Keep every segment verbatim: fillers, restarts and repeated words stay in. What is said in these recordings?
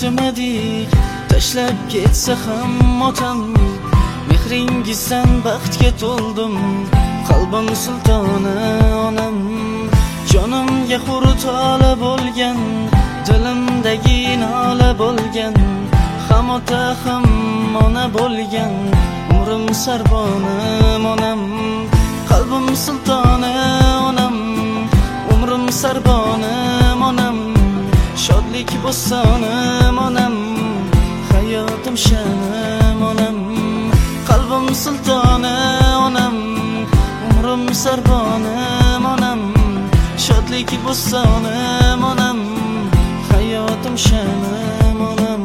o'ksimadik, tashlab ketsa ham otam. Mehringizdan baxtga to'ldim, qalbim sultoni onam. Jonimga hurtola bo'lgan, dilimdagi nola bo'lgan, ham ota ham ona bo'lgan, umrim sarbonim onam. Qalbim sultoni onam, umrim sarbonim onam. Shodlik bo'stonim onam, hayotim shanim onam. Qalbim sultoni onam, umrim sarbonim onam. Shodlik bo'stonim onam, hayotim shanim onam.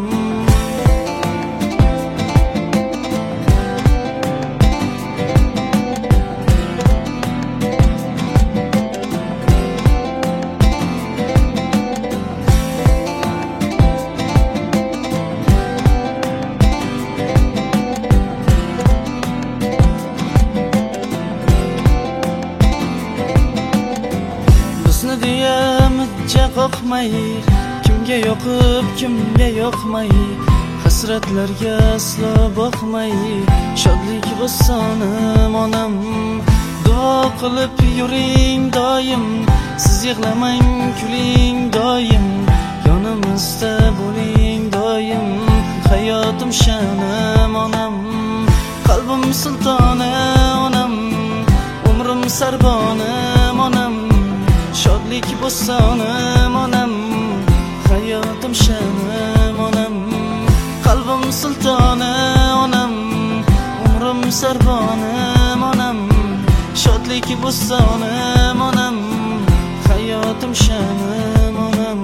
Bizni deya mijja qoqmay, kimga yoqib kimga yoqmay, hasratlarga aslo boqmay, shodlik bo'stonim onam. Duo qilib yuring doim, siz yig'lamang kuling doim, yonimizda bo'ling doim, hayotim shanim onam. Qalbim sultoni onam, umrim sarbonim onam. Shodlik bo'stonim onam, hayotim shanim onam. Qalbim sultoni onam, umrim sarbonim onam. Shodlik bo'stonim onam, hayotim shanim onam.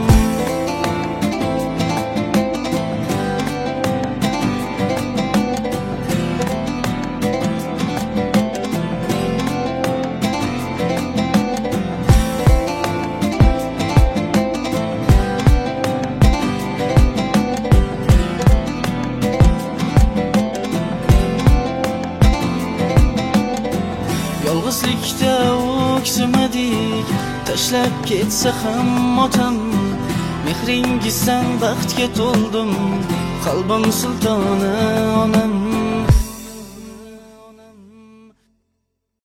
Yolg'izlikda o'ksimadik, tashlab ketsa ham otam. Mehringizdan baxtga to'ldim, qalbim sultoni onam.